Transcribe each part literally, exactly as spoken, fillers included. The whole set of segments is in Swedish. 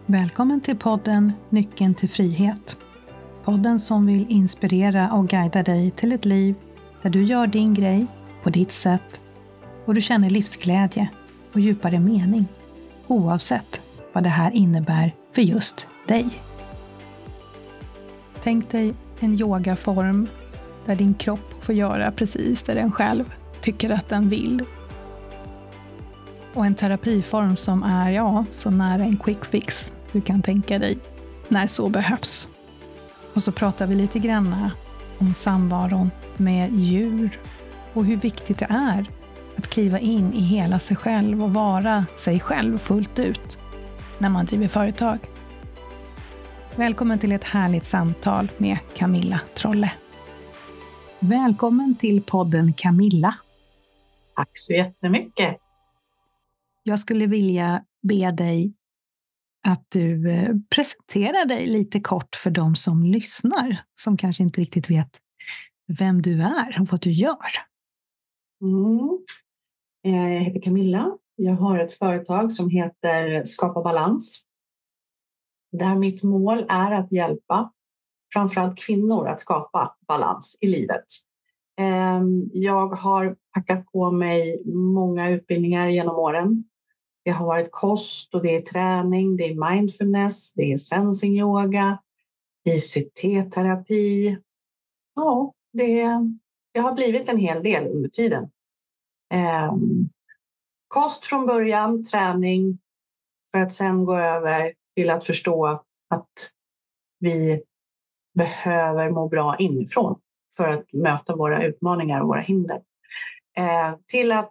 Välkommen till podden Nyckeln till frihet. Podden som vill inspirera och guida dig till ett liv där du gör din grej på ditt sätt och du känner livsglädje och djupare mening, oavsett vad det här innebär för just dig. Tänk dig en yogaform där din kropp får göra precis det den själv tycker att den vill. Och en terapiform som är, ja, så nära en quick fix du kan tänka dig när så behövs. Och så pratar vi lite grann om samvaron med djur och hur viktigt det är att kliva in i hela sig själv och vara sig själv fullt ut när man driver företag. Välkommen till ett härligt samtal med Camilla Trolle. Välkommen till podden Camilla. Tack så jättemycket. Jag skulle vilja be dig att du presenterar dig lite kort för de som lyssnar, som kanske inte riktigt vet vem du är och vad du gör. Mm. Jag heter Camilla. Jag har ett företag som heter Skapa Balans. Där mitt mål är att hjälpa framförallt kvinnor att skapa balans i livet. Jag har packat på mig många utbildningar genom åren. Det har varit kost och det är träning, det är mindfulness, det är sensing yoga, I C T-terapi. Ja, det, det har blivit en hel del under tiden. Eh, kost från början, träning, för att sen gå över till att förstå att vi behöver må bra inifrån för att möta våra utmaningar och våra hinder. Eh, till att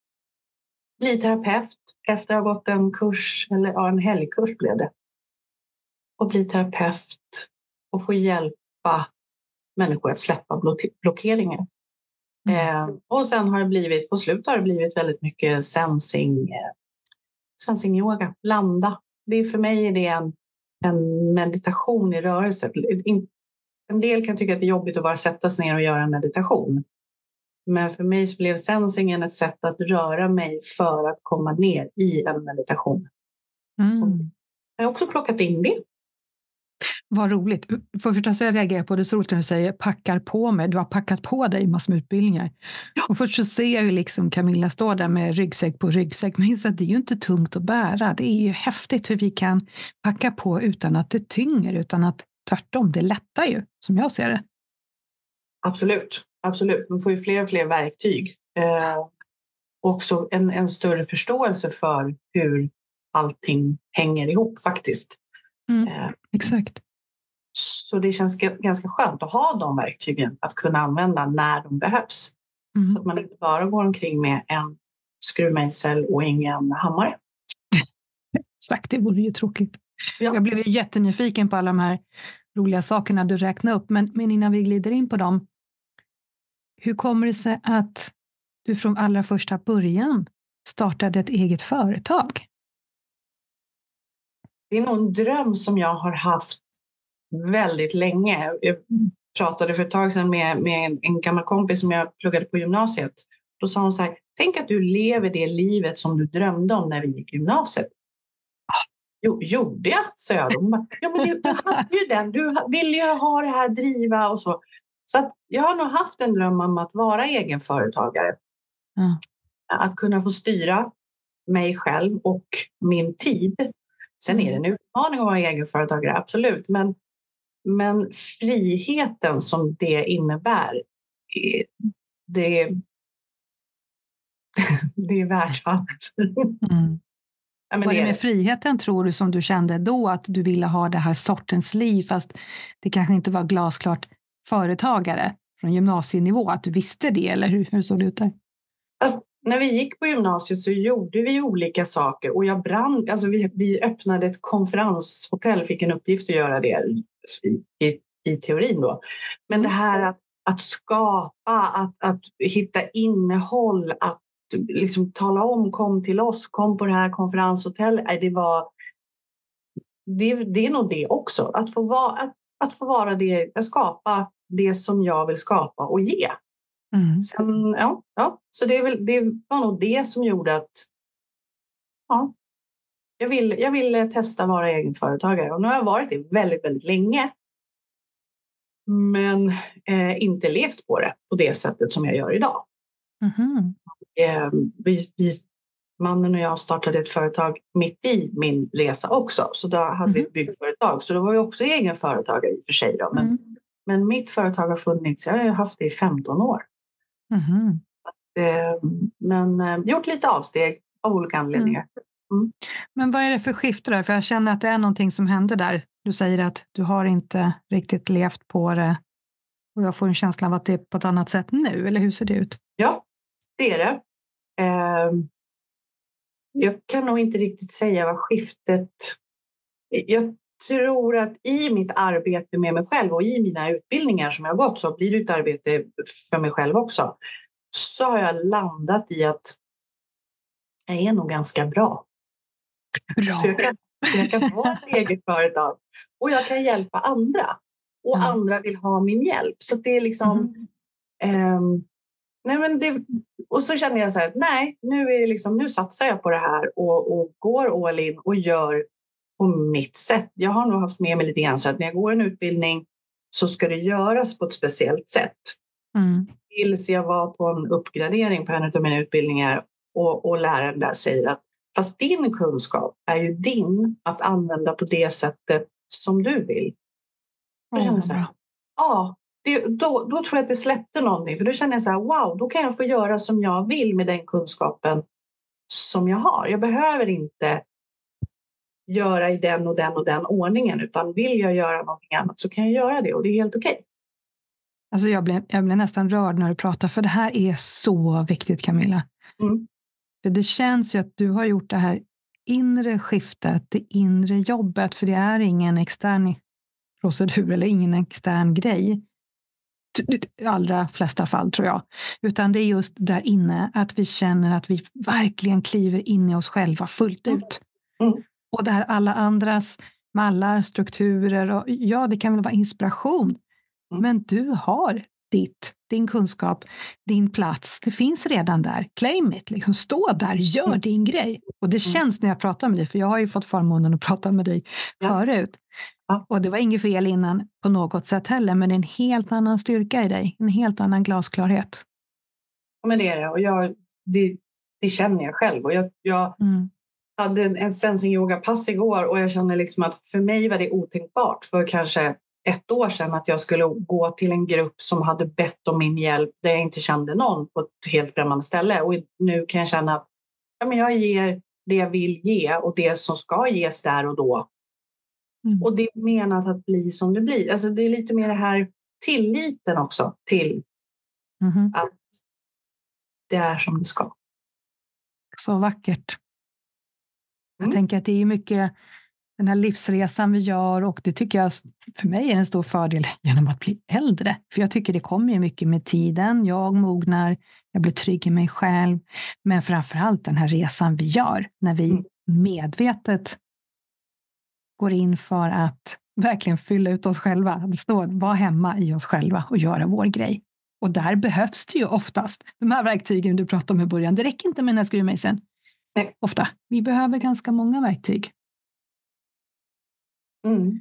bli terapeut efter att ha gått en kurs, eller ja, en helgkurs blev det. Och bli terapeut och få hjälpa människor att släppa blockeringar. Mm. Eh, och sen har det blivit, på slutet har det blivit väldigt mycket sensing, eh, sensing yoga, landa. Det är, för mig är det en, en meditation i rörelse. En del kan tycka att det är jobbigt att bara sätta sig ner och göra en meditation. Men för mig så blev sensingen ett sätt att röra mig för att komma ner i en meditation. Mm. Jag har också plockat in det. Vad roligt. Först att jag reagerar på det så roligt när du säger packar på mig. Du har packat på dig massor med utbildningar. Ja. Och först så ser jag hur liksom Camilla står där med ryggsäck på ryggsäck. Men så att det är ju inte tungt att bära. Det är ju häftigt hur vi kan packa på utan att det tynger. Utan att tvärtom, det lättar ju som jag ser det. Absolut. Absolut, man får ju fler och fler verktyg. Eh, också en, en större förståelse för hur allting hänger ihop faktiskt. Mm, eh, exakt. Så det känns g- ganska skönt att ha de verktygen att kunna använda när de behövs. Mm. Så att man inte bara går omkring med en skruvmejsel och ingen hammare. Exakt, det vore ju tråkigt. Ja. Jag blev ju jättenyfiken på alla de här roliga sakerna du räknade upp. Men, men innan vi glider in på dem. Hur kommer det sig att du från allra första början startade ett eget företag? Det är nog en dröm som jag har haft väldigt länge. Jag pratade för ett tag sedan med, med en gammal kompis som jag pluggade på gymnasiet. Då sa hon så här, tänk att du lever det livet som du drömde om när vi gick i gymnasiet. Jo, gjorde jag, sa jag. Bara, ja, men du, du hade ju den. Du ville ju ha det här, driva och så. Så att jag har nog haft en dröm om att vara egenföretagare. Mm. Att kunna få styra mig själv och min tid. Sen är det en utmaning att vara egenföretagare, absolut. Men, men friheten som det innebär, det, det är värt allt. Mm. Ja, men var det, det med friheten tror du som du kände då att du ville ha det här sortens liv fast det kanske inte var glasklart företagare från gymnasienivå, att du visste det, eller hur, hur såg det ut där? Alltså, när vi gick på gymnasiet så gjorde vi olika saker och jag brann, alltså vi, vi öppnade ett konferenshotell, fick en uppgift att göra det i, i, i teorin då. Men det här att, att skapa, att, att hitta innehåll, att liksom tala om, kom till oss, kom på det här konferenshotellet, det var det, det är nog det också, att få vara, att, att få vara det, att skapa det som jag vill skapa och ge. Mm. Sen, ja, ja, så det, är väl, det var nog det som gjorde att ja, Jag vill, jag vill testa att vara egenföretagare. Och nu har jag varit det väldigt, väldigt länge. Men eh, inte levt på det på det sättet som jag gör idag. Mm-hmm. Eh, vi, vi, mannen och jag startade ett företag mitt i min resa också. Så då hade mm-hmm. vi ett byggföretag. Så då var jag också egenföretagare i och för sig. Då. Men, mm. men mitt företag har funnits, jag har haft det i femton år. Mm-hmm. Eh, men eh, gjort lite avsteg av olika anledningar. Mm. Men vad är det för skifte där? För jag känner att det är någonting som händer där. Du säger att du har inte riktigt levt på det. Och jag får en känsla av att det är på ett annat sätt nu. Eller hur ser det ut? Ja, det är det. Eh, jag kan nog inte riktigt säga vad skiftet... Jag tror att i mitt arbete med mig själv och i mina utbildningar som jag har gått så blir det ett arbete för mig själv också. Så har jag landat i att jag är nog ganska bra. bra. Så, jag kan, så jag kan ha ett eget företag. Och jag kan hjälpa andra. Och mm. andra vill ha min hjälp. Så det är liksom... Mm. Um, nej men det, och så känner jag så här, nej, nu, är det liksom, nu satsar jag på det här. Och, och går all in och gör på mitt sätt. Jag har nog haft med mig lite grann så att när jag går en utbildning så ska det göras på ett speciellt sätt. Mm. Tills jag var på en uppgradering på en av mina utbildningar och, och läraren där säger att fast din kunskap är ju din att använda på det sättet som du vill. Då känner jag så här, ja, det, då, då tror jag att det släppte någonting. För då känner jag så här, wow, då kan jag få göra som jag vill med den kunskapen som jag har. Jag behöver inte göra i den och den och den ordningen. Utan vill jag göra någonting annat så kan jag göra det och det är helt okej. Alltså jag blir, jag blir nästan rörd när du pratar. För det här är så viktigt, Camilla. Mm. För det känns ju att du har gjort det här inre skiftet, det inre jobbet. För det är ingen extern procedur eller ingen extern grej. I allra flesta fall tror jag. Utan det är just där inne att vi känner att vi verkligen kliver in i oss själva fullt ut. Mm. Och där alla andras mallar, strukturer och ja, det kan väl vara inspiration. Mm. Men du har ditt, din kunskap, din plats. Det finns redan där. Claim it, liksom stå där, gör mm. din grej. Och det känns när jag pratar med dig, för jag har ju fått förmånen att prata med dig ja. förut. Ja. Och det var inget fel innan på något sätt heller, men det är en helt annan styrka i dig. En helt annan glasklarhet. Ja, men det är det. Och jag, det, det känner jag själv. Och jag, jag mm. hade en, en sensing yoga-pass igår och jag känner liksom att för mig var det otänkbart för kanske ett år sedan att jag skulle gå till en grupp som hade bett om min hjälp där jag inte kände någon på ett helt främmande ställe. Och nu kan jag känna att ja, men jag ger det jag vill ge och det som ska ges där och då. Mm. Och det är menat att bli som det blir. Alltså det är lite mer det här tilliten också till mm. att det är som det ska. Så vackert. Jag mm. tänker att det är mycket den här livsresan vi gör och det tycker jag för mig är en stor fördel genom att bli äldre. För jag tycker det kommer ju mycket med tiden. Jag mognar, jag blir trygg i mig själv. Men framförallt den här resan vi gör när vi mm. medvetet går in för att verkligen fylla ut oss själva. Det står vara hemma i oss själva och göra vår grej. Och där behövs det ju oftast. De här verktygen du pratade om i början, det räcker inte med den här skruvmejseln. Nej. Ofta. Vi behöver ganska många verktyg. Mm.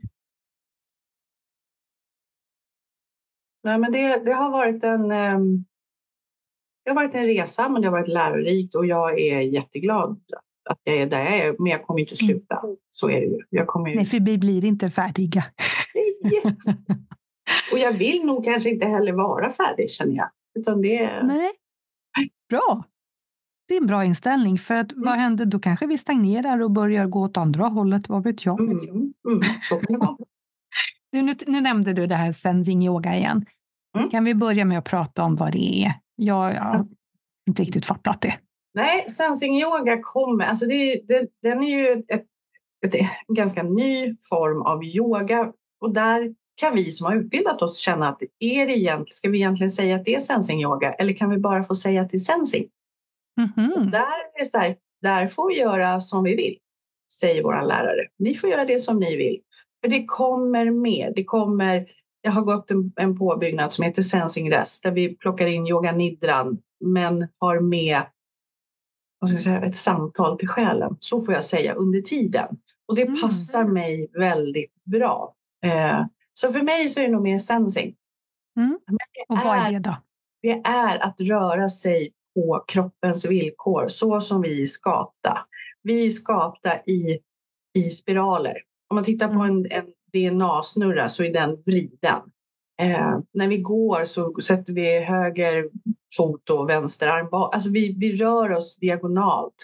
Nej, men det, det har varit en um, det har varit en resa, men det har varit lärorikt och jag är jätteglad att jag är där jag är, men jag kommer inte sluta. Mm. Så är det ju. Jag kommer ju... Nej, för vi blir inte färdiga. Nej. Och jag vill nog kanske inte heller vara färdig, känner jag. Utan det... Nej, bra. Det är en bra inställning, för att mm. vad händer? Då kanske vi stagnerar och börjar gå åt andra hållet, vad vet jag. Mm. Mm. Så kan det vara. Nu, nu, nu nämnde du det här sensing yoga igen. Mm. Kan vi börja med att prata om vad det är? Jag, jag har inte riktigt fattat det. Nej, sensing yoga kommer, alltså det, det, den är ju ett, ett, en ganska ny form av yoga och där kan vi som har utbildat oss känna att är det egentligen, ska vi egentligen säga att det är sensing yoga eller kan vi bara få säga att det är sensing? Mm-hmm. Där är det så här, där får vi göra som vi vill, säger våra lärare. Ni får göra det som ni vill. För det kommer mer. Det kommer, jag har gått en, en påbyggnad som heter Sensing Rest där vi plockar in yoga nidran men har med vad ska jag säga, ett samtal till själen. Så får jag säga under tiden. Och det Mm. passar mig väldigt bra. Eh, så för mig så är det nog mer sensing. Mm. Och vad är det då? Det är att röra sig på kroppens villkor, så som vi är skapta. Vi är skapta i, i spiraler. Om man tittar på en, en D N A-snurra så är den vriden. Eh, när vi går så sätter vi höger fot och vänster arm bak. Alltså vi, vi rör oss diagonalt.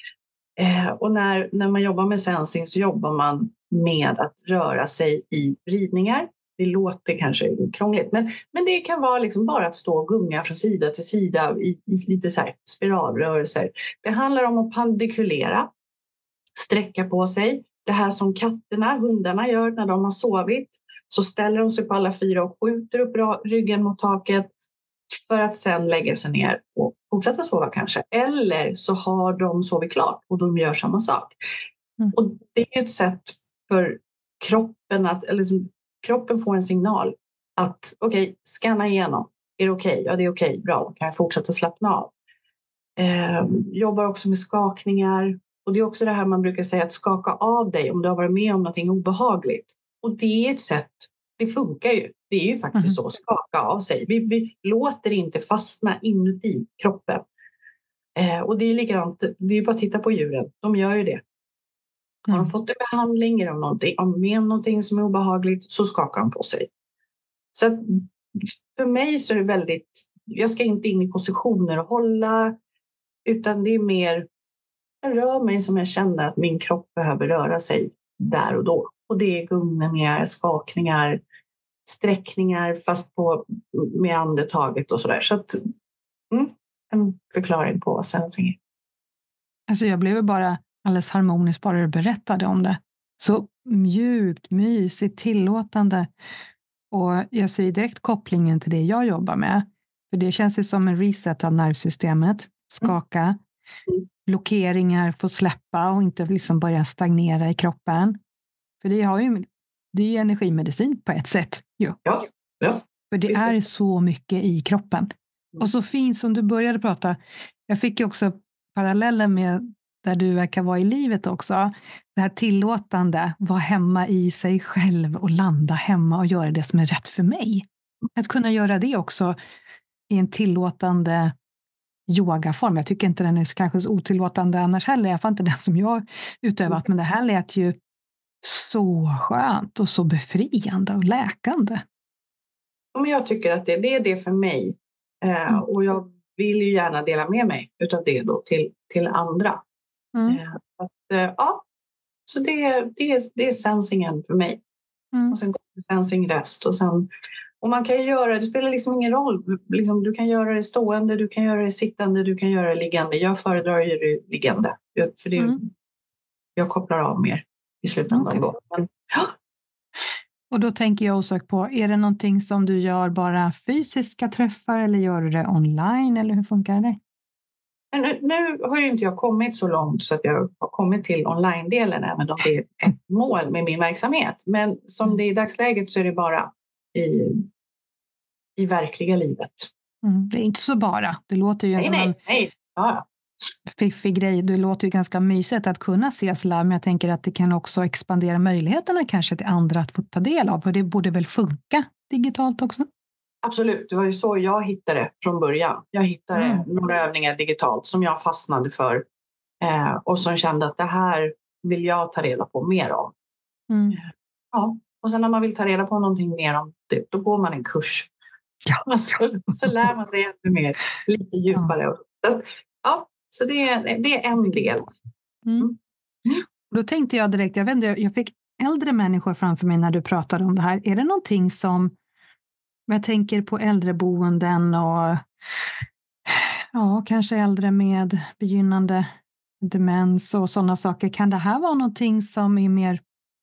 Eh, och när, när man jobbar med sensing så jobbar man med att röra sig i vridningar. Det låter kanske krångligt, men, men det kan vara liksom bara att stå och gunga från sida till sida i, i lite så här spiralrörelser. Det handlar om att pandikulera, sträcka på sig. Det här som katterna, hundarna gör när de har sovit. Så ställer de sig på alla fyra och skjuter upp ryggen mot taket för att sen lägga sig ner och fortsätta sova kanske. Eller så har de sovit klart och de gör samma sak. Mm. Och det är ett sätt för kroppen att, eller liksom, kroppen får en signal att okej, okay, scanna igenom. Är det okej? Okay? Ja, det är okej. Okay. Bra, kan jag fortsätta slappna av. Eh, jobbar också med skakningar. Och det är också det här man brukar säga, att skaka av dig om du har varit med om något obehagligt. Och det är ett sätt, det funkar ju. Det är ju faktiskt mm. så, skaka av sig. Vi, vi låter inte fastna inuti kroppen. Eh, och det är likadant, det är bara att titta på djuren. De gör ju det. Har de fått en behandling, är de någonting, om med om någonting som är obehagligt, så skakar de på sig. Så att för mig så är det väldigt, jag ska inte in i positioner och hålla, utan det är mer, jag rör mig som jag känner att min kropp behöver röra sig där och då. Och det är gungningar, skakningar, sträckningar fast på med andetaget och sådär. Så att, mm, en förklaring på vad sensing är. Alltså jag blev bara alldeles harmoniskt bara du berättade om det. Så mjukt, mysigt, tillåtande. Och jag ser direkt kopplingen till det jag jobbar med. För det känns ju som en reset av nervsystemet. Skaka. Mm. Blockeringar får släppa och inte liksom börja stagnera i kroppen. För det, har ju, det är ju energimedicin på ett sätt. Jo. Ja, ja. För det är så mycket i kroppen. Mm. Och så fint som du började prata. Jag fick ju också parallellen med där du verkar vara i livet också. Det här tillåtande, vara hemma i sig själv och landa hemma och göra det som är rätt för mig. Att kunna göra det också i en tillåtande yogaform. Jag tycker inte den är så, kanske så otillåtande annars heller. Jag fann inte den som jag utövat. Men det här lät ju så skönt och så befriande och läkande. Men jag tycker att det, det är det för mig. Eh, mm. Och jag vill ju gärna dela med mig utav det då till, till andra. Mm. Eh, att, eh, ja, så det, det, det är sensingen för mig. Mm. Och sen kommer sensing rest. Och, sen, och man kan ju göra, det spelar liksom ingen roll. Liksom, du kan göra det stående, du kan göra det sittande, du kan göra det liggande. Jag föredrar ju det liggande. För det, mm. jag kopplar av mer i slutändan. Okay. Då. Men, ja. Och då tänker jag osökt på, är det någonting som du gör bara fysiska träffar eller gör du det online eller hur funkar det? Nu, nu har ju inte jag kommit så långt så att jag har kommit till online-delen även om det är ett mål med min verksamhet. Men som det är i dagsläget så är det bara i, i verkliga livet. Mm, det är inte så bara. Det låter ju nej, som nej, en nej. Ja. fiffig grej. Det låter ju ganska mysigt att kunna ses live. Men jag tänker att det kan också expandera möjligheterna kanske till andra att få ta del av. För det borde väl funka digitalt också? Absolut, det var ju så jag hittade från början. Jag hittade mm. några övningar digitalt som jag fastnade för eh, och som kände att det här vill jag ta reda på mer om. Mm. Ja. Och sen när man vill ta reda på någonting mer om det, då går man en kurs. Ja. Så, så lär man sig ännu mer, lite djupare. Ja, så, ja, så det, är, det är en del. Mm. Mm. Då tänkte jag direkt, jag vet inte, jag fick äldre människor framför mig när du pratade om det här. Är det någonting som jag tänker på äldreboenden och ja, kanske äldre med begynnande demens och sådana saker. Kan det här vara någonting som är mer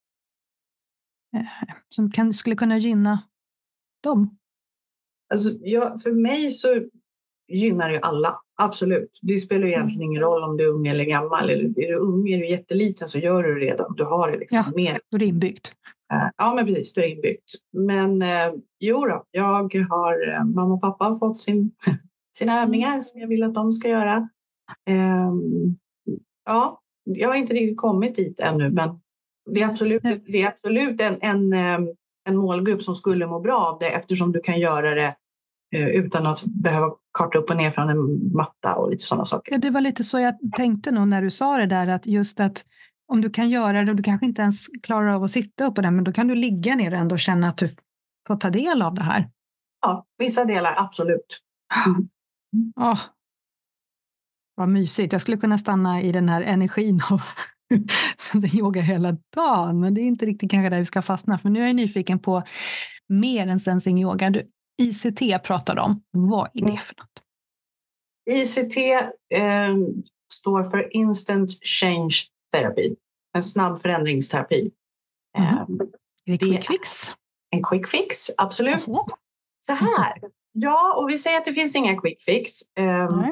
eh, som kan, skulle kunna gynna dem? Alltså, ja, för mig så gynnar ju alla, absolut. Det spelar ju egentligen ingen roll om du är ung eller gammal. Eller är du ung, är du jätteliten så gör du det redan. Du har det liksom ja, mer. då är det inbyggt. Ja, men precis, det är inbyggt. Men eh, jo då, jag har, eh, mamma och pappa har fått sin, sina övningar som jag vill att de ska göra. Um, ja, jag har inte riktigt kommit dit ännu, men det är absolut, det är absolut en, en, en målgrupp som skulle må bra av det, eftersom du kan göra det utan att behöva karta upp och ner från en matta och lite sådana saker. Ja, det var lite så jag tänkte nog när du sa det där, att just att om du kan göra det och du kanske inte ens klarar av att sitta upp på den, men då kan du ligga ner ändå och känna att du får ta del av det här. Ja, vissa delar, absolut. Mm. Oh, vad mysigt. Jag skulle kunna stanna i den här energin av yoga hela dagen, men det är inte riktigt kanske där vi ska fastna, för nu är jag nyfiken på mer än sensing yoga. Du, I C T pratar om. Vad är det för något? I C T eh, står för Instant Change Therapy. En snabb förändringsterapi. Mm. Eh, är det quick fix? En quick fix, absolut. Jaha. Så här. Ja, och vi säger att det finns inga quick fix. Eh, Nej.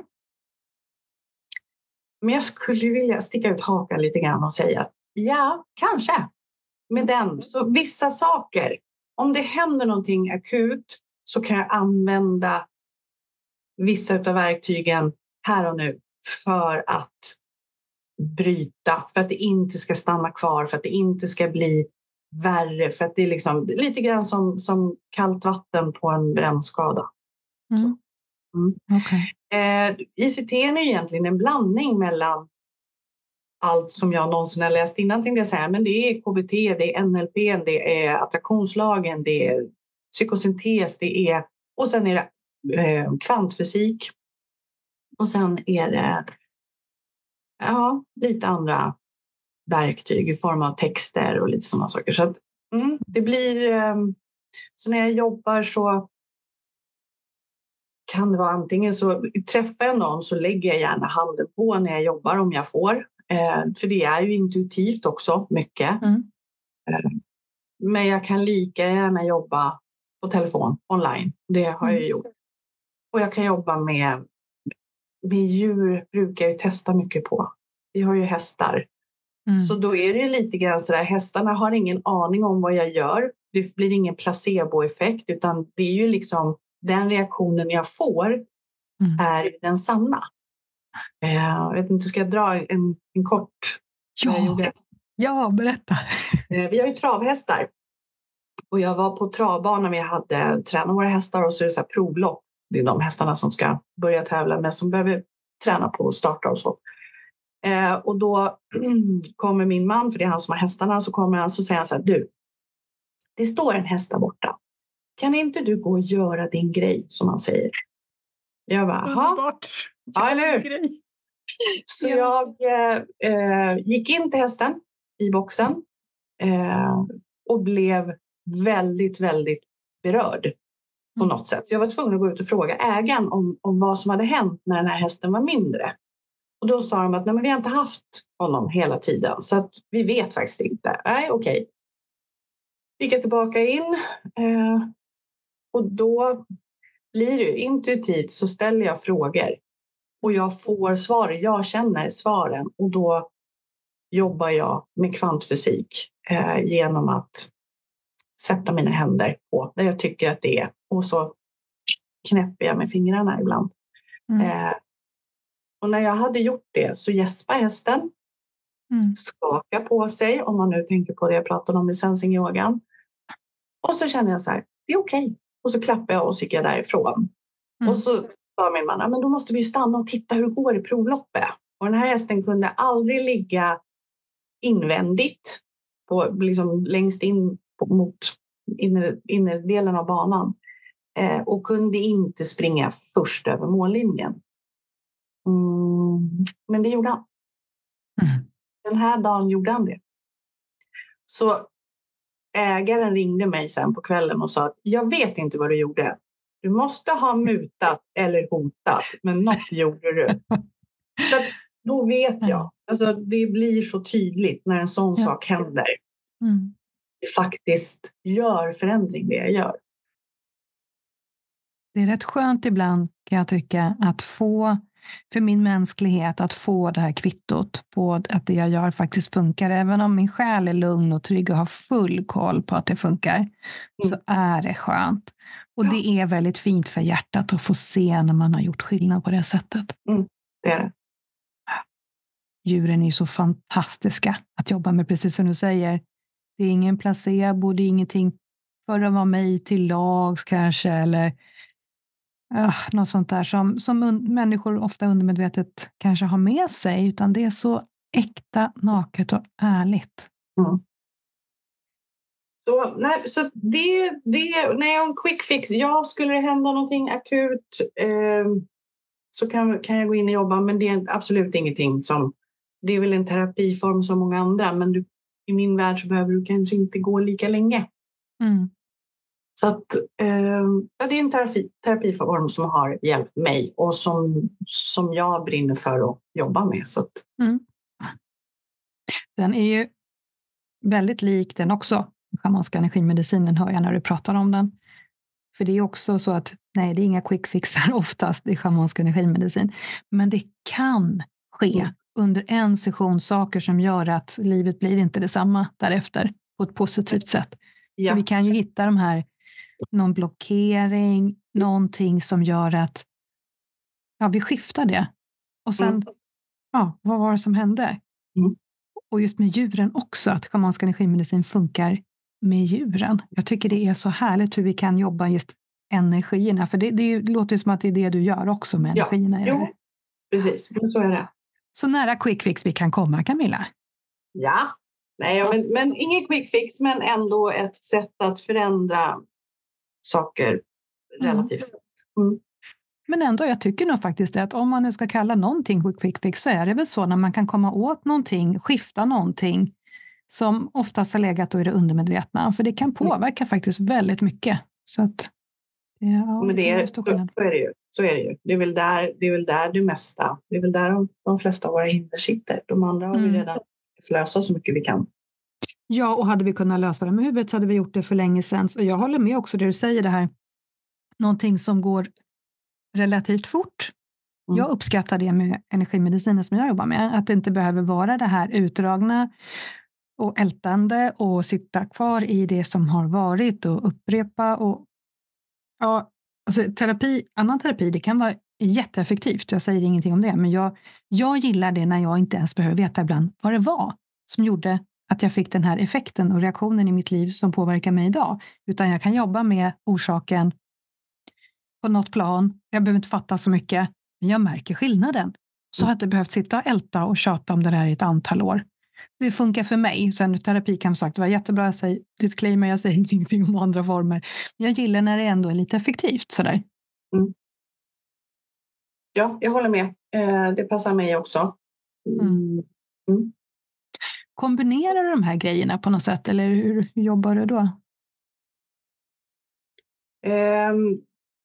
Men jag skulle vilja sticka ut hakan lite grann och säga ja, kanske. Med den. Så vissa saker. Om det händer någonting akut så kan jag använda vissa av verktygen här och nu för att bryta, för att det inte ska stanna kvar, för att det inte ska bli värre, för att det är liksom lite grann som, som kallt vatten på en brännskada. Mm. Så. Mm. Okay. Eh, I C T är egentligen en blandning mellan allt som jag någonsin har läst innan, tänkte jag säga, men det är K B T, det är N L P, det är attraktionslagen, det är psykosyntes, det är, och sen är det eh, kvantfysik, och sen är det ja, lite andra verktyg i form av texter och lite sådana saker. Så att, mm, det blir eh, så när jag jobbar så kan det vara antingen så träffar jag någon så lägger jag gärna handen på när jag jobbar om jag får. Eh, för det är ju intuitivt också mycket. Mm. Eh, men jag kan lika gärna jobba på telefon, online. Det har jag gjort. Och jag kan jobba med, med djur, brukar jag ju testa mycket på. Vi har ju hästar. Mm. Så då är det ju lite grann så där, hästarna har ingen aning om vad jag gör. Det blir ingen placeboeffekt, utan det är ju liksom den reaktionen jag får mm. är den sanna. Eh, jag vet inte, ska jag dra en, en kort? Ja, ja, berätta. Eh, vi har ju travhästar. Och jag var på travbanan, vi hade tränat våra hästar och så är det så här provlopp. Det är de hästarna som ska börja tävla men som behöver träna på att starta och så. Eh, och då kommer min man, för det är han som har hästarna, så kommer han så säger han så här, du, det står en häst där borta. Kan inte du gå och göra din grej, som han säger? Jag bara, jaha. Ja, eller hur? Så jag eh, gick in till hästen i boxen eh, och blev väldigt, väldigt berörd på mm. något sätt. Så jag var tvungen att gå ut och fråga ägaren om, om vad som hade hänt när den här hästen var mindre. Och då sa de att nej, men vi har inte haft honom hela tiden, så att vi vet faktiskt inte. Nej, okej. Okay. Gick jag tillbaka in eh, och då blir det intuitivt, så ställer jag frågor och jag får svar. Jag känner svaren och då jobbar jag med kvantfysik eh, genom att sätta mina händer på där jag tycker att det är, och så knäpper jag med fingrarna ibland. Mm. Eh, och när jag hade gjort det så gäspar hästen, mm. skakar på sig, om man nu tänker på det jag pratade om i sensing yogan. Och så känner jag så här, det är okej. Okay. Och så klappar jag och så gick jag därifrån. Mm. Och så sa min man, men då måste vi stanna och titta hur det går i provloppet. Och den här hästen kunde aldrig ligga invändigt, på, liksom längst in på, mot inner, innerdelen av banan. Eh, och kunde inte springa först över mållinjen. Mm, men det gjorde han. Mm. Den här dagen gjorde han det. Så ägaren ringde mig sen på kvällen och sa att jag vet inte vad du gjorde. Du måste ha mutat eller hotat, men något gjorde du. Så att då vet jag. Alltså, det blir så tydligt när en sån ja. sak händer. Mm. Det faktiskt gör förändring det jag gör. Det är rätt skönt ibland, kan jag tycka, att få, för min mänsklighet, att få det här kvittot på att det jag gör faktiskt funkar. Även om min själ är lugn och trygg och har full koll på att det funkar, mm. så är det skönt. Och ja. det är väldigt fint för hjärtat att få se när man har gjort skillnad på det sättet. Mm, det är det. djuren är så fantastiska att jobba med, precis som du säger. Det är ingen placebo, det är ingenting för att vara mig till lags kanske, eller uh, något sånt där som, som un- människor ofta undermedvetet kanske har med sig, utan det är så äkta, naket och ärligt. Mm. Så, nej, så det, det, nej, en quick fix. Ja, skulle det hända någonting akut eh, så kan, kan jag gå in och jobba, men det är absolut ingenting som, det är väl en terapiform som många andra, men du, i min värld så behöver du kanske inte gå lika länge. Mm. Så att eh, ja, det är en terapi, terapiform som har hjälpt mig och som, som jag brinner för att jobba med. Så att. Mm. Den är ju väldigt lik den också. Schamanska energimedicinen hör jag när du pratar om den. För det är också så att nej, det är inga quick fixar oftast i schamansk energimedicin. Men det kan ske mm. under en session saker som gör att livet blir inte detsamma därefter på ett positivt sätt. Ja. För vi kan ju hitta de här, någon blockering, någonting som gör att ja, vi skiftar det. Och sen, mm. ja, vad var det som hände? Mm. Och just med djuren också, att schamansk energimedicin funkar med djuren. Jag tycker det är så härligt hur vi kan jobba just energierna. För det, det låter som att det är det du gör också med ja. energierna. Jo, precis. Så är det. Så nära quick fix vi kan komma, Camilla. Ja, nej, ja. Men, men ingen quick fix, men ändå ett sätt att förändra saker relativt. Mm. Mm. Men ändå, jag tycker nog faktiskt att om man nu ska kalla någonting quick fix så är det väl så när man kan komma åt någonting, skifta någonting som oftast har legat då i det undermedvetna. För det kan påverka mm. faktiskt väldigt mycket. Så att, ja, men det är, så, så är det ju. Så är det ju. Det är väl där det, är väl där det mesta, det är väl där de, de flesta av våra hinder sitter. De andra har mm. vi redan lösa så mycket vi kan. Ja, och hade vi kunnat lösa det med huvudet så hade vi gjort det för länge sedan. Och jag håller med också det du säger, det här. Någonting som går relativt fort. Mm. Jag uppskattar det med energimedicinen som jag jobbar med. Att det inte behöver vara det här utdragna och ältande och sitta kvar i det som har varit och upprepa. Och, ja, alltså terapi, annan terapi, det kan vara jätteeffektivt. Jag säger ingenting om det. Men jag, jag gillar det när jag inte ens behöver veta ibland vad det var som gjorde att jag fick den här effekten och reaktionen i mitt liv som påverkar mig idag. Utan jag kan jobba med orsaken på något plan. Jag behöver inte fatta så mycket, men jag märker skillnaden. Så har jag inte behövt sitta och älta och tjata om det där i ett antal år. Det funkar för mig. Sen terapi kan sagt vara jättebra. Jag säger disclaimer, jag säger ingenting om andra former. Jag gillar när det ändå är lite effektivt sådär. Mm. Ja, jag håller med. Eh, det passar mig också. Mm. Mm. Kombinerar du de här grejerna på något sätt? Eller hur jobbar du då? Um,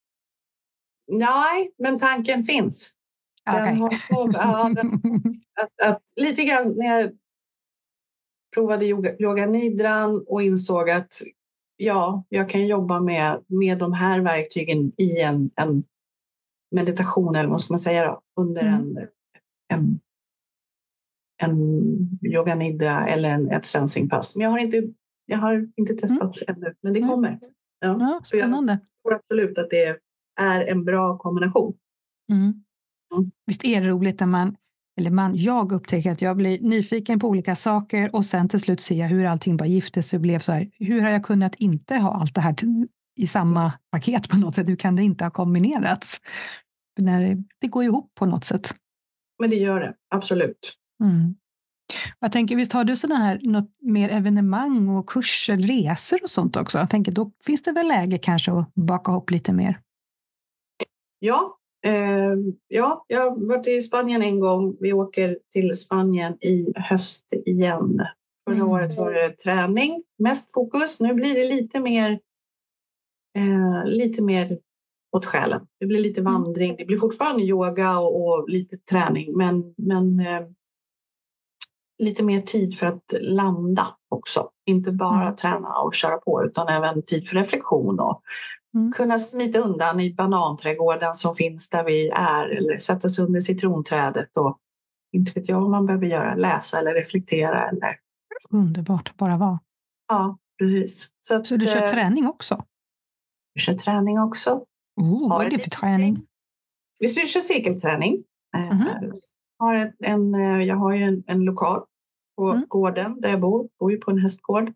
nej, men tanken finns. Okay. Den har, ja, den, att, att, lite grann när jag provade yoga, yoga nidran och insåg att ja, jag kan jobba med, med de här verktygen i en, en meditation, eller vad ska man säga då, under mm. en, en, en yoga nidra eller en, ett sensingpass. Men jag har inte, jag har inte testat mm. ännu, men det kommer. Mm. Ja, ja, spännande. Jag tror absolut att det är en bra kombination. Mm. Mm. Visst är det roligt när man, eller man, jag upptäcker att jag blir nyfiken på olika saker och sen till slut ser jag hur allting bara gifte sig och blev så här. Hur har jag kunnat inte ha allt det här till, i samma paket på något sätt? Hur kan det inte ha kombinerats? När det, det går ihop på något sätt. Men det gör det, absolut. Mm. Jag tänker, visst har du sådana här något mer evenemang och kurser, resor och sånt också? Jag tänker, då finns det väl läge kanske att baka ihop lite mer? Ja, eh, ja, jag har varit i Spanien en gång. Vi åker till Spanien i höst igen. Förra mm. året var det träning, mest fokus. Nu blir det lite mer, eh, lite mer åt själen. Det blir lite vandring. Mm. Det blir fortfarande yoga och, och lite träning, men, men eh, lite mer tid för att landa också. Inte bara mm. träna och köra på, utan även tid för reflektion och mm. kunna smita undan i bananträdgården som finns där vi är, eller sätta sig under citronträdet och inte vet jag vad man behöver göra, läsa eller reflektera. Eller... Underbart, bara vara. Ja, precis. Så, att, Så du kör äh, träning också? Jag kör träning också. Oh, vad är det för träning? Vi kör cirkelträning. Mm. har ett, en, jag har ju en, en lokal på mm. gården där jag bor. Jag bor ju på en hästgård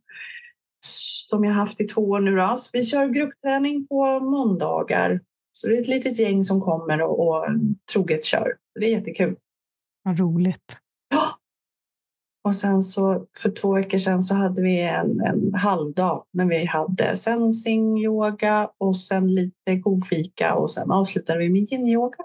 som jag haft i två år nu. Då. Så vi kör gruppträning på måndagar. Så det är ett litet gäng som kommer och, och troget kör. Så det är jättekul. Vad roligt. Ja. Och sen så för två veckor sedan så hade vi en, en halvdag. Men vi hade sensing, yoga och sen lite godfika. Och sen avslutade vi med yin-yoga.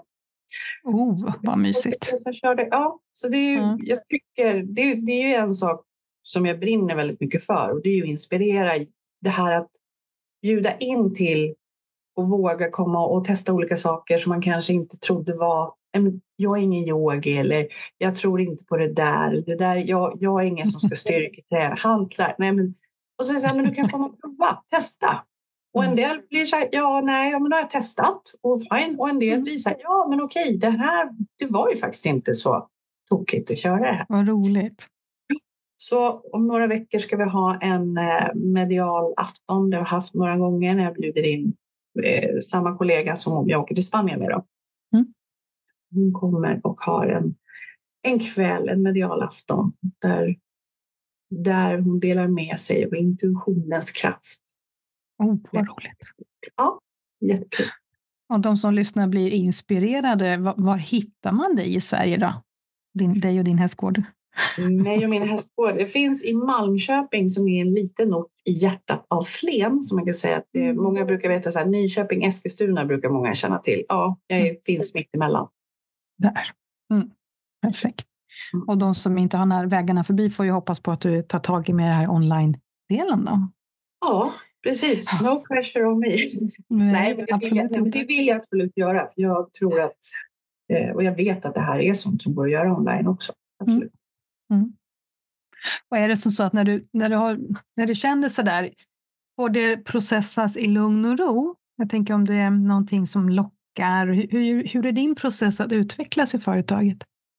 Oh, vad mysigt. Så körde, ja, så det är ju, mm. jag tycker, det, det är ju en sak som jag brinner väldigt mycket för. Och det är ju att inspirera det här att bjuda in till och våga komma och testa olika saker som man kanske inte trodde var, jag är ingen yogi eller jag tror inte på det där. Det där jag, jag är ingen som ska styrketräna, hantlar. Nej, men, och så säger men du kan komma och prova, testa. Och en del blir så här, ja nej, ja, men då har jag testat och fine. Och en del blir så här, ja men okej, det här, det var ju faktiskt inte så tokigt att köra det här. Vad roligt. Så om några veckor ska vi ha en medial afton. Det har jag haft några gånger när jag bjuder in eh, samma kollega som jag åker till Spanien med. Då. Mm. Hon kommer och har en, en kväll, en medial afton. Där, där hon delar med sig av intuitionens kraft. Oh, vad roligt. Ja, jättekul. Och de som lyssnar blir inspirerade. Var, var hittar man dig i Sverige då? Din, dig och din hästgård? Mig och min hästgård. Det finns i Malmköping som är en liten ort i hjärtat av Flen. Som man kan säga att det, mm. många brukar veta så här, Nyköping, Eskilstuna brukar många känna till. Ja, jag är, mm. finns mitt emellan. Där. Mm. Perfekt. Mm. Och de som inte har när vägarna förbi får ju hoppas på att du tar tag i med det här online-delen då. Ja, precis. No pressure on me. Nej, nej, men det, vill, nej men det vill jag absolut göra. För jag tror att, och jag vet att det här är sånt som går att göra online också. Absolut. Mm. Mm. Och är det som så att när du, när du, har, när du kände så där, får det processas i lugn och ro? Jag tänker om det är någonting som lockar. Hur, hur är din process att utvecklas i företaget?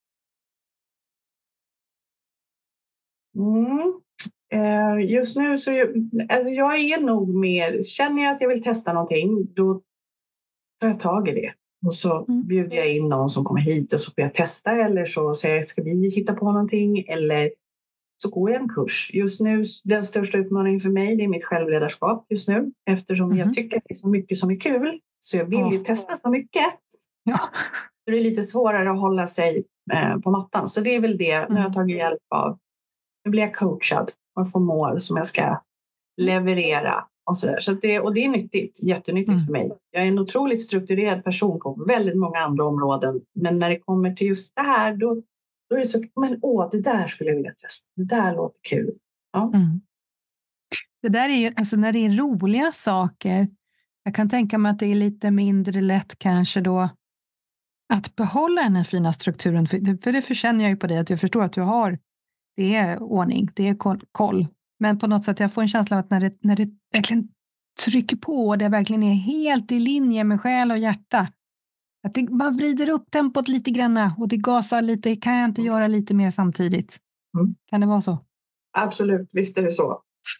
Mm. Just nu så alltså jag är nog mer, känner jag att jag vill testa någonting, då tar jag tag i det. Och så mm. bjuder jag in någon som kommer hit och så får jag testa, eller så säger jag, ska vi hitta på någonting, eller så går jag en kurs. Just nu, den största utmaningen för mig, det är mitt självledarskap just nu, eftersom mm. jag tycker att det är så mycket som är kul, så jag vill ju oh. testa så mycket. Ja. Så det är lite svårare att hålla sig eh, på mattan. Så det är väl det, mm. när jag har tagit hjälp av, nu blir jag coachad och får mål som jag ska leverera. Och, så där. Så det, och det är nyttigt, jättenyttigt mm. för mig. Jag är en otroligt strukturerad person på väldigt många andra områden. Men när det kommer till just det här, då, då är det så, men åh, det där skulle jag vilja testa. Det där låter kul. Ja. Mm. Det där är ju, alltså när det är roliga saker, jag kan tänka mig att det är lite mindre lätt kanske då att behålla den här fina strukturen. För det, för det förkänner jag ju på dig, att jag förstår att du har, det är ordning, det är koll. Men på något sätt jag får en känsla av att när det, när det verkligen trycker på och det verkligen är helt i linje med själ och hjärta, att det bara vrider upp tempot lite grann och det gasar lite, kan jag inte göra lite mer samtidigt? Mm. Kan det vara så? Absolut, visst är det så.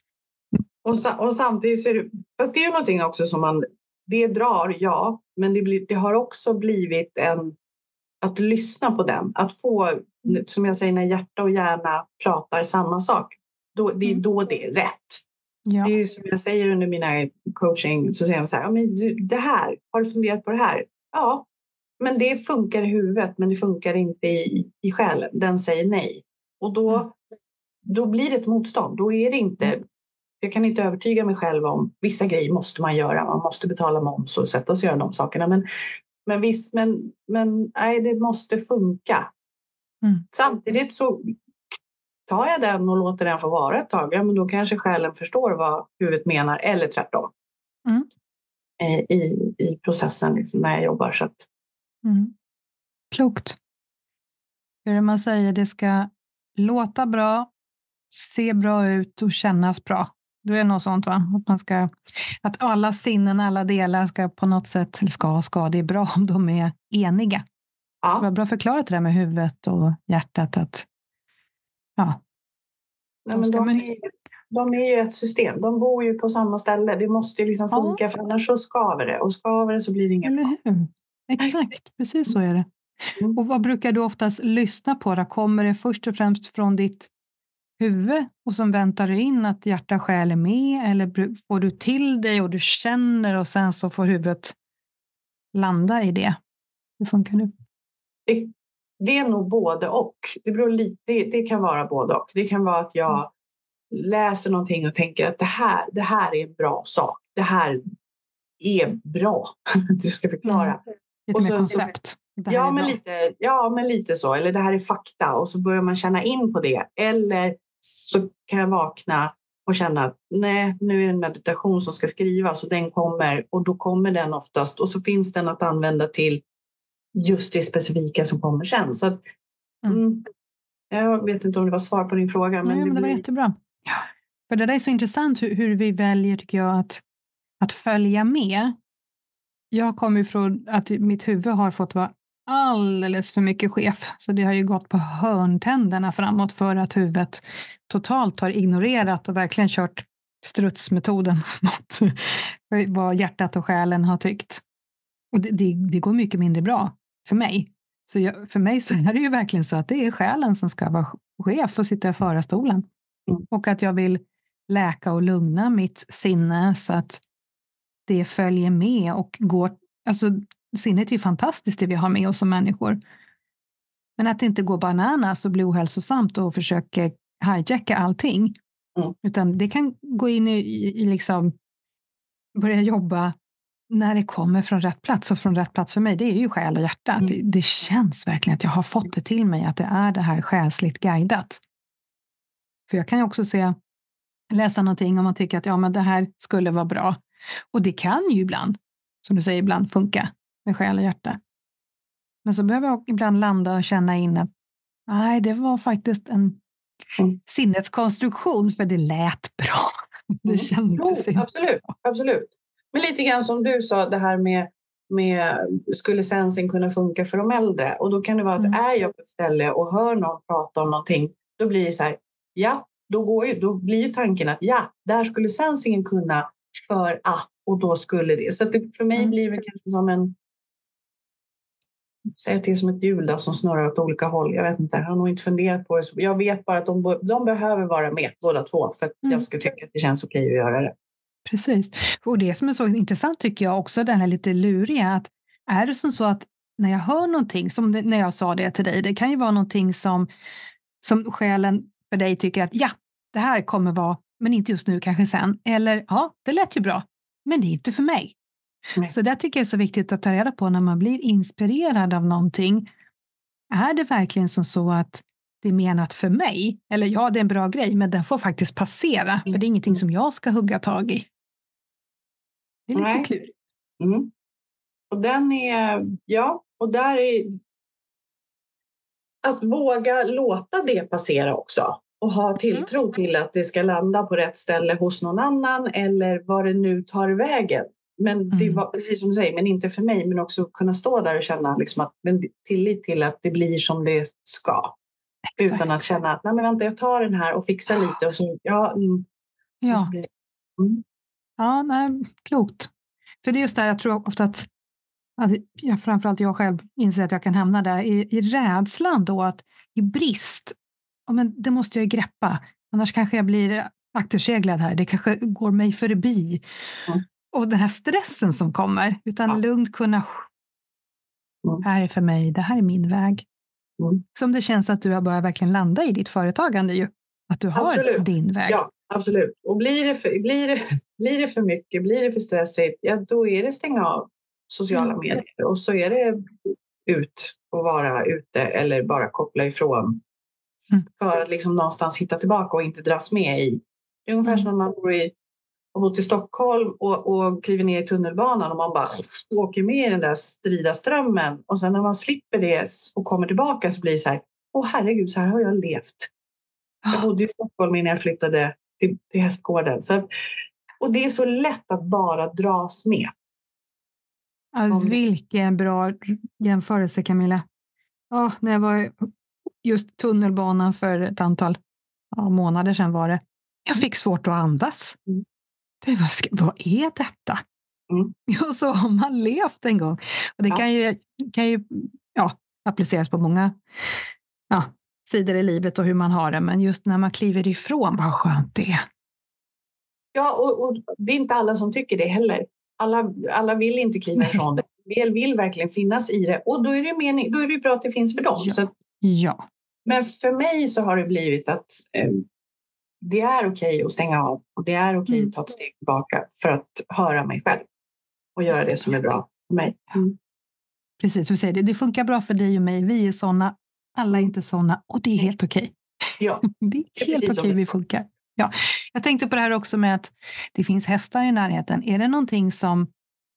Och, och samtidigt så är det, fast det är ju någonting också som man, det drar, ja, men det, blir, det har också blivit en, att lyssna på den, att få, som jag säger, när hjärta och hjärna pratar samma sak. Då, det är då det är rätt. Ja. Det är ju som jag säger under mina coaching, så säger jag så här, men du, det här, har du funderat på det här? Ja, men det funkar i huvudet, men det funkar inte i, i själen. Den säger nej. Och då, mm. då blir det ett motstånd. Då är det inte, jag kan inte övertyga mig själv om vissa grejer måste man göra. Man måste betala moms och sätta sig och göra de sakerna. Men, men visst, men, men nej, det måste funka. Mm. Samtidigt så tar jag den och låter den få vara ett tag, ja, men då kanske själen förstår vad huvudet menar, eller tvärtom. Mm. I, i processen liksom, när jag jobbar. Så att... mm. Klokt. Hur man säger, det ska låta bra, se bra ut och kännas bra. Det är något sånt, va? Att, man ska, att alla sinnen, alla delar ska på något sätt, eller ska, ska, det är bra om de är eniga. Ja. Det var bra förklarat det där med huvudet och hjärtat, att ja. Nej, men de, är, de är ju ett system. De bor ju på samma ställe. Det måste ju liksom funka, ja. För annars så skaver det. Och skaver det så blir det inget. Eller hur? Exakt, precis så är det. Mm. Och vad brukar du oftast lyssna på? Då kommer det först och främst från ditt huvud och så väntar du in att hjärta och själ är med, eller bru- får du till dig och du känner och sen så får huvudet landa i det? Hur funkar det? Det, det är nog både och. Det, beror lite, det, det kan vara både och. Det kan vara att jag läser någonting och tänker att det här, det här är en bra sak. Det här är bra. Du ska förklara. Mm. Lite Och mer så- koncept. Det här Ja är men, bra. lite, ja, men lite så. Eller det här är fakta. Och så börjar man känna in på det. Eller så kan jag vakna och känna att nej, nu är det en meditation som ska skrivas och den kommer. Och då kommer den oftast. Och så finns den att använda till just det specifika som kommer sen. Så att, Mm. mm, jag vet inte om det var svar på din fråga. Men, Men, ja, men det var blir... jättebra. Ja. För det där är så intressant hur, hur vi väljer, tycker jag, att, att följa med. Jag kommer ifrån att mitt huvud har fått vara alldeles för mycket chef. Så det har ju gått på hörntänderna framåt för att huvudet totalt har ignorerat och verkligen kört strutsmetoden mot vad hjärtat och själen har tyckt. Och det, det, det går mycket mindre bra för mig. Så jag, för mig så är det ju verkligen så att det är själen som ska vara chef och sitta i förarstolen. Mm. Och att jag vill läka och lugna mitt sinne så att det följer med och går. Alltså sinnet är ju fantastiskt det vi har med oss som människor. Men att det inte går bananas och blir ohälsosamt och försöker hijacka allting. Mm. Utan det kan gå in i, i, i liksom börja jobba när det kommer från rätt plats. Och från rätt plats för mig, det är ju själ och hjärta. Mm. Det, det känns verkligen att jag har fått det till mig, att det är det här själsligt guidat. För jag kan ju också se, läsa någonting om man tycker att ja, men det här skulle vara bra. Och det kan ju ibland, som du säger, ibland funka med själ och hjärta. Men så behöver jag ibland landa och känna in att nej, det var faktiskt en Mm. sinnets konstruktion, för det lät bra. Det Mm. kändes Jo, inte absolut, bra. absolut. Men lite grann som du sa, det här med, med skulle sensing kunna funka för de äldre? Och då kan det vara att Mm. är jag på ett ställe och hör någon prata om någonting, då blir det så här, ja, då, går ju, då blir ju tanken att ja, där skulle sensingen kunna för att, och då skulle det. Så att det, för mig Mm. blir det kanske som en, säg till som ett hjul då, som snurrar åt olika håll. Jag vet inte, jag har nog inte funderat på det. Jag vet bara att de, de behöver vara med båda två för att Mm. jag ska tycka att det känns okej att göra det. Precis. Och det som är så intressant tycker jag också, den här lite luriga, att är det som så att när jag hör någonting, som det, när jag sa det till dig, det kan ju vara någonting som, som själen för dig tycker att ja, det här kommer vara, men inte just nu, kanske sen. Eller ja, det lät ju bra, men det är inte för mig. Nej. Så det tycker jag är så viktigt att ta reda på när man blir inspirerad av någonting. Är det verkligen som så att det är menat för mig? Eller ja, det är en bra grej, men den får faktiskt passera. För det är ingenting som jag ska hugga tag i. Det är lite Nej. klurigt. Mm. Och den är, ja, och där är att våga låta det passera också. Och ha tilltro Mm. till att det ska landa på rätt ställe hos någon annan eller vad det nu tar vägen. Men det Mm. var precis som du säger, men inte för mig, men också kunna stå där och känna liksom att, men tillit till att det blir som det ska. Exakt. Utan att känna att nej men vänta, jag tar den här och fixar lite och så, ja. Mm, och Ja, så blir det, mm. ja nej, klokt. För det är just där jag tror ofta att, att jag, framförallt jag själv inser att jag kan hamna där i, i rädslan då, att i brist, ja, men det måste jag ju greppa. Annars kanske jag blir akterseglad här. Det kanske går mig förbi. Mm. Och den här stressen som kommer. Utan Ja. lugnt kunna, Mm. här är för mig, det här är min väg. Mm. Som det känns att du har börjat verkligen landa i ditt företagande ju. Att du har Absolut. din väg. Ja, absolut. Och blir det, för, blir, det, blir det för mycket, blir det för stressigt, ja, då är det stänga av sociala Mm. medier. Och så är det ut och vara ute eller bara koppla ifrån. Mm. För att liksom någonstans hitta tillbaka och inte dras med i. Det är ungefär Mm. som när man bor i, och bor till Stockholm och, och kliver ner i tunnelbanan och man bara åker med i den där strida strömmen. Och sen när man slipper det och kommer tillbaka så blir det så här, åh herregud, så här har jag levt. Jag bodde i Stockholm innan jag flyttade till, till Hästgården. Så att, och det är så lätt att bara dras med. Ja, vilken bra jämförelse, Camilla. Oh, när jag var just tunnelbanan för ett antal ja, månader sedan var det. Jag fick svårt att andas. Mm. Det var, vad är detta? Mm. Och så har man levt en gång. Och det Ja. kan ju, kan ju ja, appliceras på många ja, sidor i livet och hur man har det. Men just när man kliver ifrån, vad skönt det är. Ja, och, och det är inte alla som tycker det heller. Alla, alla vill inte kliva ifrån det. En del vill verkligen finnas i det. Och då är det, mening, då är det bra att det finns för dem. Ja. Så, ja. Men för mig så har det blivit att eh, det är okej att stänga av. Och det är okej mm. att ta ett steg tillbaka för att höra mig själv. Och göra det som är bra för mig. Mm. Precis, du säger det. Det funkar bra för dig och mig. Vi är sådana, alla är inte sådana. Och det är helt okej. Ja. Det är helt okej vi funkar. Ja. Jag tänkte på det här också med att det finns hästar i närheten. Är det någonting som...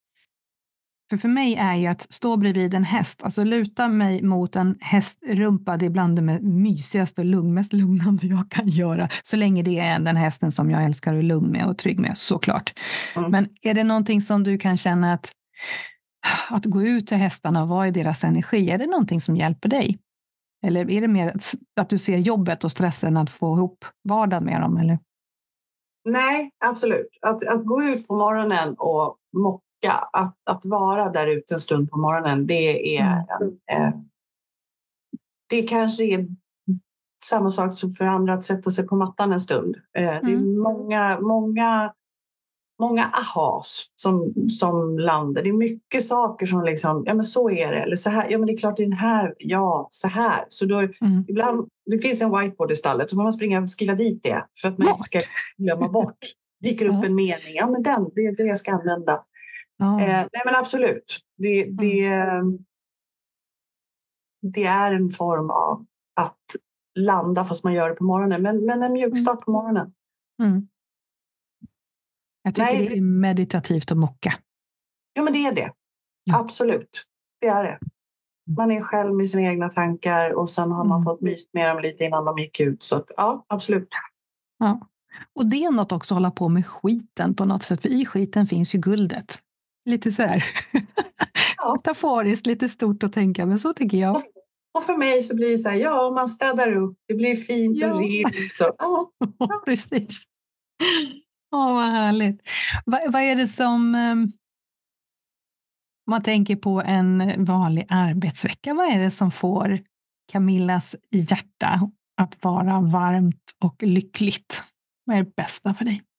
För för mig är ju att stå bredvid en häst, alltså luta mig mot en hästrumpa, det är bland det mysigaste och lugn, mest lugnande jag kan göra. Så länge det är den hästen som jag älskar och är lugn med och trygg med, såklart. Mm. Men är det någonting som du kan känna att, att gå ut till hästarna och vara i deras energi, är det någonting som hjälper dig? Eller är det mer att du ser jobbet och stressen att få ihop vardagen med dem? Eller? Nej, absolut. Att, att gå ut på morgonen och mocka, att, att vara där ute en stund på morgonen, det är mm. eh, det kanske är samma sak som för andra att sätta sig på mattan en stund. Eh, mm. Det är många, många, många ahas som, som landar. Det är mycket saker som liksom, ja men så är det, eller så här, ja men det är klart det är den här, ja så här. Så då, mm. ibland, det finns en whiteboard i stallet och man måste springa och skriva dit det för att man inte ska glömma bort. Dyker upp en mening, ja men den, det är det jag ska använda. Oh. Eh, nej men absolut, det, det, mm. det är en form av att landa fast man gör det på morgonen, men, men en mjukstart mm. på morgonen. Mm. Jag tycker nej, det är meditativt att mocka. Ja men det är det, ja. Absolut, det är det. Man är själv med sina egna tankar och sen har man mm. fått myst med dem lite innan de gick ut, så att, ja absolut. Ja. Och det är något också att hålla på med skiten på något sätt, för i skiten finns ju guldet. Lite så här ja. Metaforiskt, lite stort att tänka, men så tycker jag. Och, och för mig så blir det så här, ja man städar upp, det blir fint ja. Och rent. Så. Ja. Ja, precis. Åh, vad härligt. Va, vad är det som, um, om man tänker på en vanlig arbetsvecka, vad är det som får Camillas hjärta att vara varmt och lyckligt? Vad är det bästa för dig?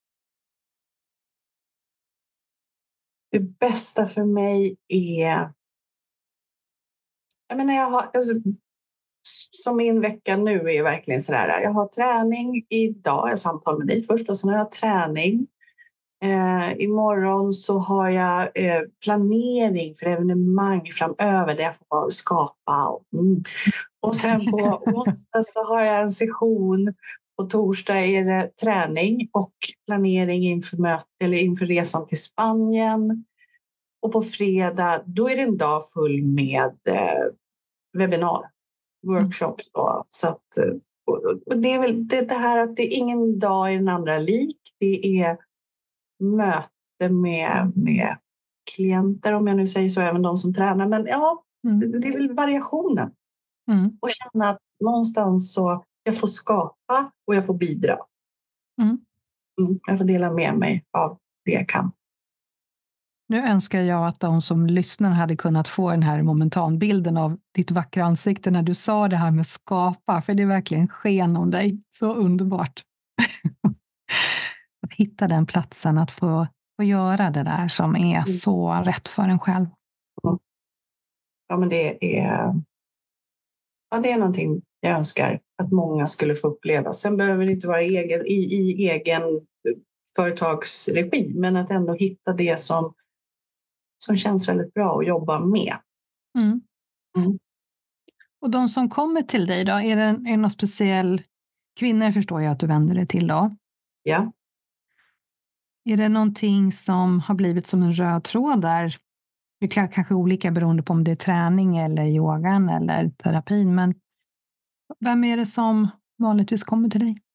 Det bästa för mig är... Jag menar, jag har... Alltså, som min vecka nu är verkligen sådär. Jag har träning idag, jag samtal med dig först och sen har jag träning. Eh, imorgon så har jag eh, planering för evenemang framöver där jag får skapa. Och, mm. och sen på onsdag så har jag en session. På torsdag är det träning och planering inför, möte, eller inför resan till Spanien. Och på fredag då är det en dag full med eh, webbinar, workshops. Då. Så att, och det är väl det, det här att det är ingen dag i den andra lik. Det är möte med, med klienter, om jag nu säger så, även de som tränar. Men ja, mm. det, det är väl variationen. Mm. Och känna att någonstans så jag får skapa och jag får bidra. Mm. Mm, jag får dela med mig av det jag kan. Nu önskar jag att de som lyssnar hade kunnat få den här momentanbilden av ditt vackra ansikte när du sa det här med skapa. För det är verkligen sken om dig. Så underbart. Att hitta den platsen, att få, få göra det där som är mm. så rätt för en själv. Mm. Ja, men det är, ja, det är någonting jag önskar att många skulle få uppleva. Sen behöver det inte vara egen, i, i egen företagsregi, men att ändå hitta det som, som känns väldigt bra att jobba med. Mm. Mm. Och de som kommer till dig då, är det, är det någon speciell kvinnor förstår jag att du vänder dig till då? Ja. Är det någonting som har blivit som en röd tråd där? Det är klart, kanske olika beroende på om det är träning eller yogan eller terapin, men vem är det som vanligtvis kommer till dig?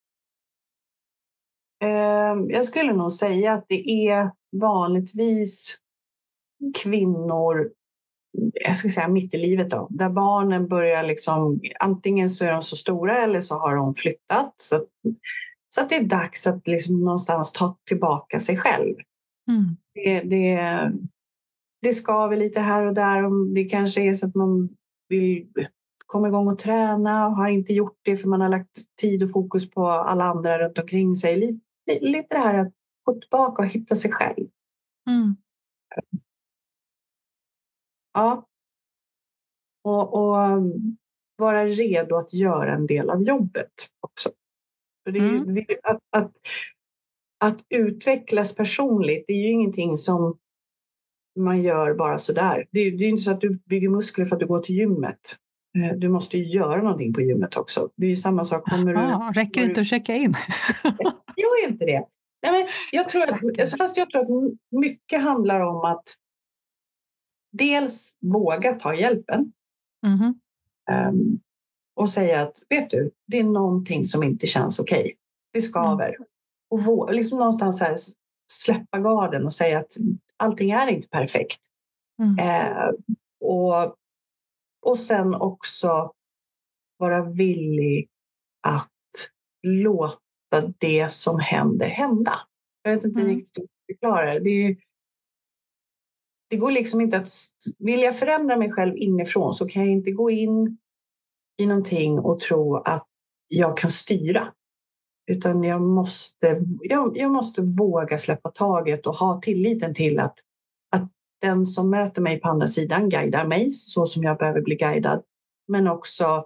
Jag skulle nog säga att det är vanligtvis kvinnor, jag ska säga mitt i livet då, där barnen börjar liksom, antingen så är de så stora eller så har de flyttat. Så, så att det är dags att liksom någonstans ta tillbaka sig själv. Mm. Det, det, det skaver lite här och där. Det kanske är så att man vill komma igång och träna och har inte gjort det för man har lagt tid och fokus på alla andra runt omkring sig. Lite, lite det här att gå tillbaka och hitta sig själv. Mm. Ja. Och, och vara redo att göra en del av jobbet också. För det är, Mm. det, att, att, att utvecklas personligt, det är ju ingenting som man gör bara sådär. Det är ju inte så att du bygger muskler för att du går till gymmet. Du måste ju göra någonting på gymmet också. Det är ju samma sak. Kommer Aha, du, räcker det inte att checka in? Gör inte det. Nej, men jag, tror att, fast jag tror att mycket handlar om att dels våga ta hjälpen. Mm. Um, och säga att, vet du, det är någonting som inte känns okej. Okay. Det skaver. Mm. Och vå- liksom någonstans här släppa garden och säga att allting är inte perfekt. Mm. Eh, och, och sen också vara villig att låta det som händer hända. Jag vet inte mm. riktigt hur jag förklarar. Det, är, det går liksom inte att... Vill jag förändra mig själv inifrån så kan jag inte gå in i någonting och tro att jag kan styra. Utan jag måste, jag, jag måste våga släppa taget och ha tilliten till att, att den som möter mig på andra sidan guidar mig så som jag behöver bli guidad. Men också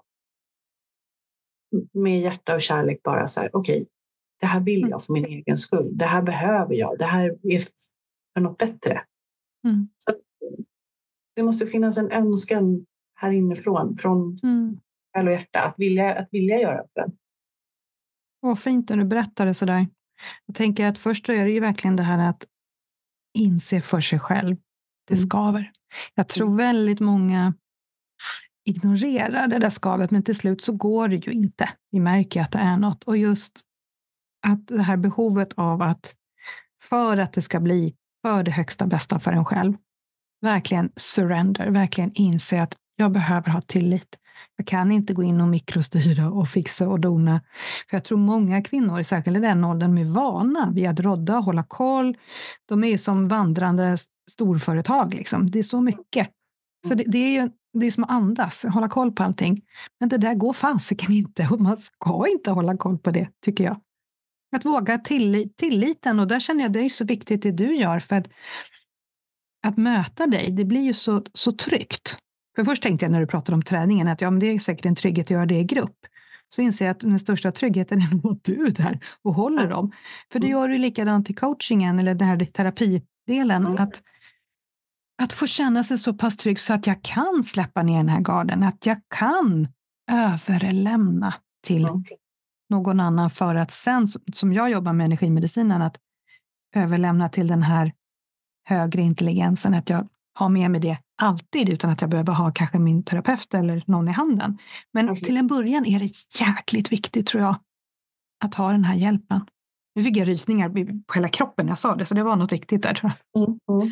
med hjärta och kärlek bara så här, okej, okay, det här vill jag för min mm. egen skull. Det här behöver jag. Det här är för något bättre. Mm. Så det måste finnas en önskan här inifrån från mm. själ och hjärta att vilja, att vilja göra det. Vad fint när du berättar det sådär. Jag tänker att först är det ju verkligen det här att inse för sig själv. Det mm. skaver. Jag tror väldigt många ignorerar det där skavet, men till slut så går det ju inte. Vi märker att det är något. Och just att det här behovet av att för att det ska bli för det högsta bästa för en själv, verkligen surrender, verkligen inse att jag behöver ha tillit. Jag kan inte gå in och mikrostyra och fixa och dona. För jag tror många kvinnor, särskilt i den åldern, är vana vid att rodda och hålla koll. De är ju som vandrande storföretag. Liksom. Det är så mycket. Så det, det är ju det är som att andas, hålla koll på allting. Men det där går fasiken inte. Och man ska inte hålla koll på det, tycker jag. Att våga tillit, tilliten. Och där känner jag det är så viktigt det du gör. För att, att möta dig, det blir ju så, så tryggt. För först tänkte jag när du pratade om träningen att ja, men det är säkert en trygghet att göra det i grupp. Så inser jag att den största tryggheten är nog att du är där och håller dem. För det gör du likadant i coachingen eller den här terapidelen. Mm. Att, att få känna sig så pass trygg så att jag kan släppa ner den här garden. Att jag kan överlämna till mm. någon annan för att sen, som jag jobbar med energimedicinen, att överlämna till den här högre intelligensen. Att jag har med mig det alltid utan att jag behöver ha kanske min terapeut eller någon i handen. Men okay. till en början är det jäkligt viktigt, tror jag, att ha den här hjälpen. Nu fick jag rysningar på hela kroppen när jag sa det, så det var något viktigt där, tror jag. Mm, mm.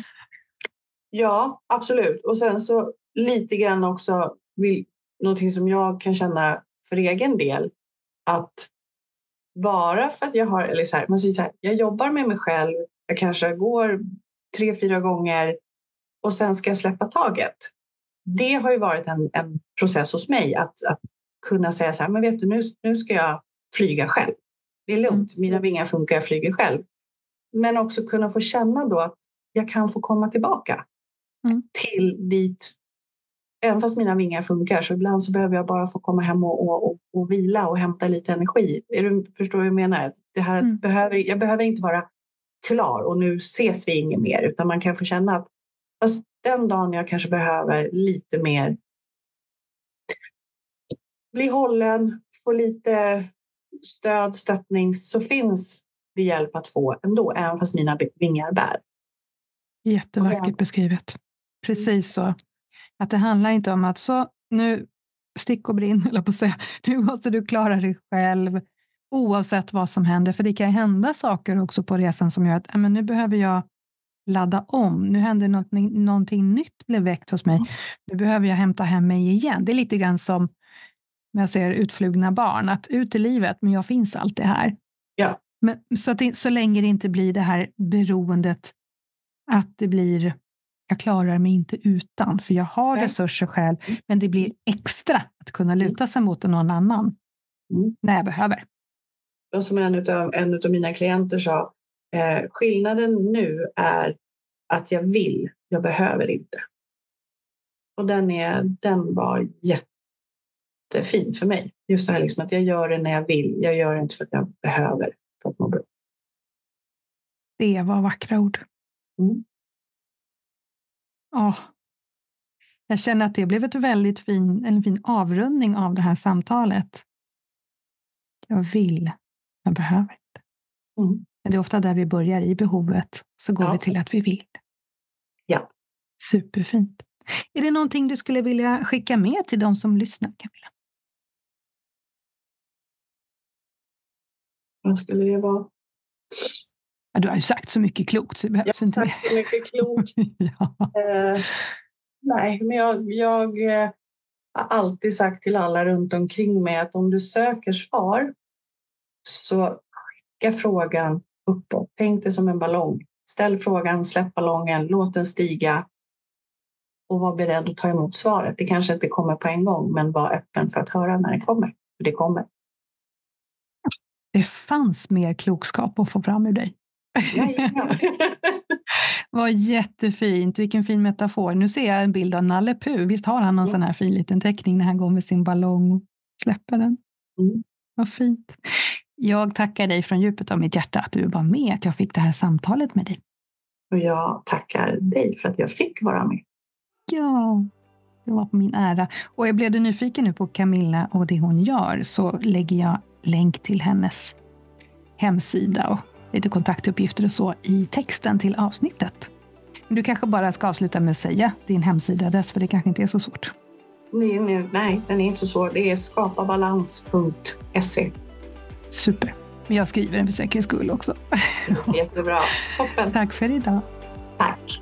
Ja, absolut. Och sen så lite grann också vill, någonting som jag kan känna för egen del, att bara för att jag har, eller så här, man säger så här, jag jobbar med mig själv, jag kanske går tre, fyra gånger och sen ska jag släppa taget. Det har ju varit en, en process hos mig att, att kunna säga så här, men vet du, nu, nu ska jag flyga själv. Det är lugnt, mina vingar funkar, jag flyger själv. Men också kunna få känna då att jag kan få komma tillbaka mm. till dit. Även fast mina vingar funkar så ibland så behöver jag bara få komma hem och, och, och, och vila och hämta lite energi. Är du, förstår du vad jag menar? Det här mm. behöver, jag behöver inte vara klar och nu ses vi inget mer, utan man kan få känna att fast den dagen jag kanske behöver lite mer bli hållen, få lite stöd, stöttning, så finns det hjälp att få ändå, även fast mina vingar bär. Jättevackert ja. beskrivet. Precis så. Att det handlar inte om att så, nu stick och brinn, eller på att säga, nu måste du klara dig själv oavsett vad som händer. För det kan hända saker också på resan som gör att äh, men nu behöver jag ladda om. Nu händer någonting, någonting nytt blev väckt hos mig. Nu behöver jag hämta hem mig igen. Det är lite grann som när jag ser utflugna barn. Att ut i livet, men jag finns alltid här. Ja. Men, så, att det, så länge det inte blir det här beroendet att det blir jag klarar mig inte utan, för jag har Nej. resurser själv, men det blir extra att kunna luta sig mot någon annan Mm. när jag behöver. Och som en av en utav mina klienter sa, eh, skillnaden nu är att jag vill, jag behöver inte. Och den, är, den var jättefin för mig. Just det här liksom att jag gör det när jag vill, jag gör det inte för att jag behöver för att må bra. Det var vackra ord. Mm. Åh. Jag känner att det blev ett väldigt fin, en fin avrundning av det här samtalet. Jag vill, jag behöver inte. Mm. Men det är ofta där vi börjar i behovet, så går Ja. vi till att vi vill. Ja. Superfint. Är det någonting du skulle vilja skicka med till de som lyssnar, Camilla? Vad skulle det vara? Ja, du har ju sagt så mycket klokt så det behövs Jag inte har mer. sagt så mycket klokt. Ja. Eh, nej, men jag, jag eh, har alltid sagt till alla runt omkring mig att om du söker svar så skicka frågan uppåt. Tänk det som en ballong. Ställ frågan, släpp ballongen, låt den stiga och var beredd att ta emot svaret. Det kanske inte kommer på en gång, men var öppen för att höra när det kommer. För det kommer. Det fanns mer klokskap att få fram ur dig. Jajamän. Vad jättefint, vilken fin metafor. Nu ser jag en bild av Nalle Puh. Visst har han någon Mm. sån här fin liten teckning när han går med sin ballong och släpper den. Mm. Vad fint. Jag tackar dig från djupet av mitt hjärta att du var med, att jag fick det här samtalet med dig. Och jag tackar dig för att jag fick vara med. Ja, det var på min ära. Och jag blev du nyfiken nu på Camilla och det hon gör, så lägger jag länk till hennes hemsida och lite kontaktuppgifter och så i texten till avsnittet. Du kanske bara ska avsluta med att säga din hemsidaadress, för det kanske inte är så svårt. Nej, nej, nej, den är inte så svår. Det är skapabalans punkt se. Super. Men jag skriver den för säkerhets skull också. Jättebra. Toppen. Tack för idag. Tack.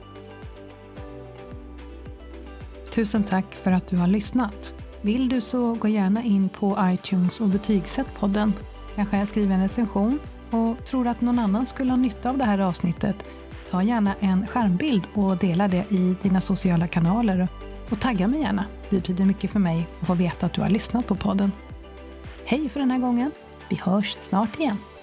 Tusen tack för att du har lyssnat. Vill du så gå gärna in på iTunes och betygsätt podden. Kanske skriva en recension och tror att någon annan skulle ha nytta av det här avsnittet. Ta gärna en skärmbild och dela det i dina sociala kanaler. Och tagga mig gärna. Det betyder mycket för mig att få veta att du har lyssnat på podden. Hej för den här gången. Vi hörs snart igen.